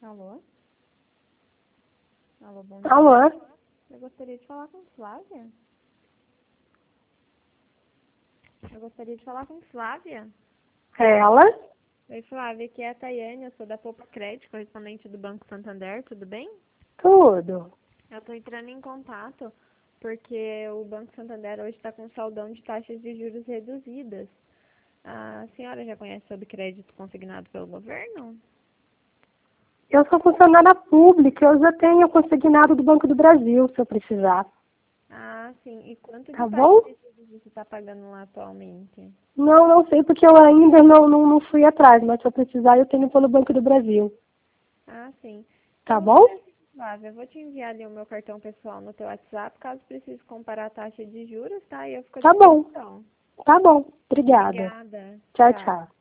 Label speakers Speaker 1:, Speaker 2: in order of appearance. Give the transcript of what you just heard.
Speaker 1: Alô? Alô, bom dia.
Speaker 2: Alô?
Speaker 1: Eu gostaria de falar com Flávia.
Speaker 2: É ela?
Speaker 1: Oi, Flávia, aqui é a Tayane, eu sou da Poupa Crédito, correspondente do Banco Santander, tudo bem?
Speaker 2: Tudo.
Speaker 1: Eu estou entrando em contato porque o Banco Santander hoje está com saldão de taxas de juros reduzidas. A senhora já conhece sobre crédito consignado pelo governo?
Speaker 2: Eu sou funcionária pública, eu já tenho consignado do Banco do Brasil, se eu precisar.
Speaker 1: Ah, sim. E quanto
Speaker 2: Tá
Speaker 1: de
Speaker 2: bom?
Speaker 1: taxa de juros você está pagando lá atualmente?
Speaker 2: Não sei porque eu ainda não fui atrás, mas se eu precisar eu tenho pelo Banco do Brasil.
Speaker 1: Ah, sim. Então
Speaker 2: Tá
Speaker 1: vamos
Speaker 2: bom?
Speaker 1: fazer assim, Flávia. Eu vou te enviar ali o meu cartão pessoal no teu WhatsApp, caso precise comparar a taxa de juros, tá? E eu fico à
Speaker 2: Tá bom.
Speaker 1: disposição.
Speaker 2: Tá bom. Obrigada.
Speaker 1: Obrigada.
Speaker 2: Tchau,
Speaker 1: Tchau.
Speaker 2: tchau.